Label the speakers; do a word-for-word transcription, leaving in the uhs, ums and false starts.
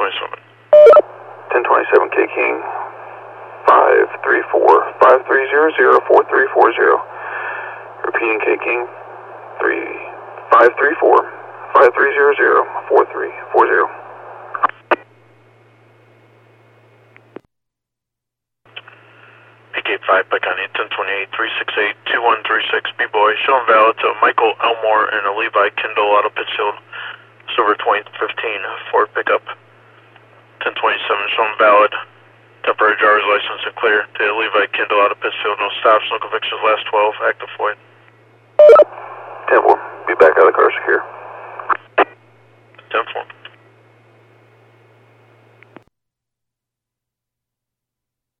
Speaker 1: twenty-seven.
Speaker 2: ten twenty-seven K King, five three four, five three zero zero, four three four zero. Repeating K King, three, five three four, five three zero zero, four three four zero.
Speaker 1: Peak eight five, Picani, ten twenty-eight, three six eight, two one three six, B-Boy, showing valid to Michael Elmore and a Levi Kindle out of Pittsfield, Silver twenty fifteen, Ford pickup, ten twenty-seven, showing valid, temporary driver's license and clear, to Levi Kindle out of Pittsfield, no stops, no convictions, last twelve, active void.
Speaker 2: ten four, be back out of the car secure.